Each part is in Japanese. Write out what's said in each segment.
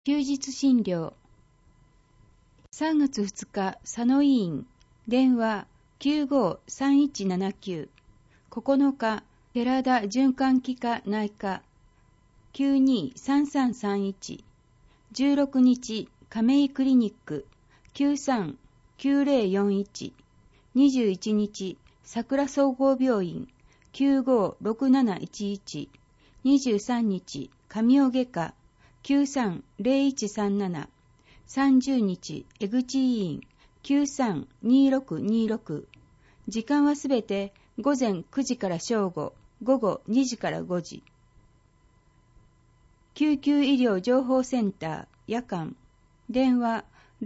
休日診療。3月2日、佐野医院。電話953179。9日、寺田循環器科内科。923331。16日、亀井クリニック。939041。21日、桜総合病院。956711。23日、神尾外科。930137。30日、江口医院。932626。時間はすべて午前9時から正午、午後2時から5時。救急医療情報センター、夜間。電話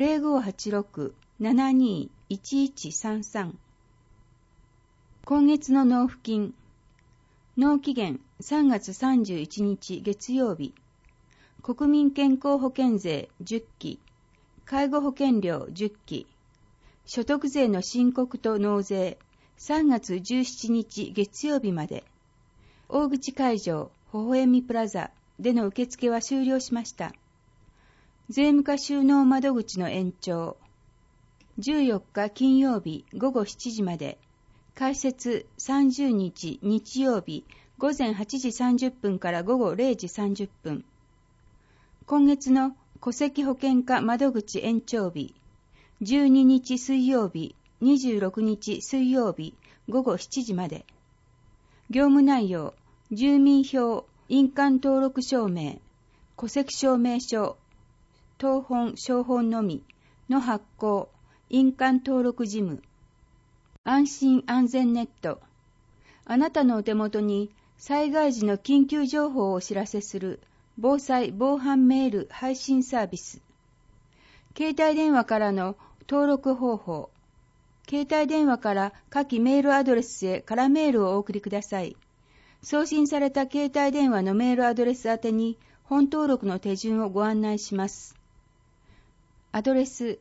0586-721133。今月の納付金。納期限3月31日月曜日。国民健康保険税10期。介護保険料10期。所得税の申告と納税3月17日月曜日まで。大口会場微笑みプラザでの受付は終了しました。税務課収納窓口の延長。14日金曜日午後7時まで。開設30日日曜日午前8時30分から午後0時30分。今月の戸籍保険課窓口延長日。12日水曜日、26日水曜日午後7時まで。業務内容、住民票、印鑑登録証明、戸籍証明書、謄本、証本のみの発行、印鑑登録事務。安心安全ネット。あなたのお手元に災害時の緊急情報をお知らせする防災防犯メール配信サービス。携帯電話からの登録方法。携帯電話から下記メールアドレスへ空メールをお送りください。送信された携帯電話のメールアドレス宛てに本登録の手順をご案内します。アドレス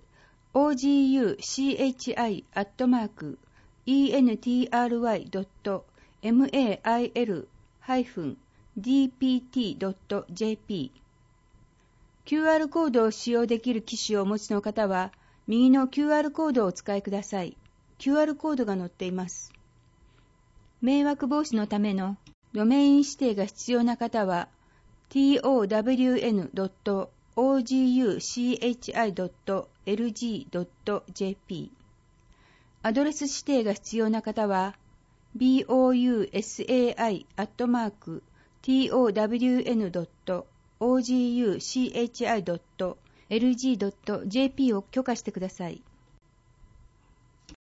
ogui-entry.mail-dpt.jp QR コードを使用できる機種をお持ちの方は、右の QR コードをお使いください。QR コードが載っています。迷惑防止のためのドメイン指定が必要な方は、town.oguchi.lg.jp アドレス指定が必要な方は、bousai.town.oguchi.lg.jp を許可してください。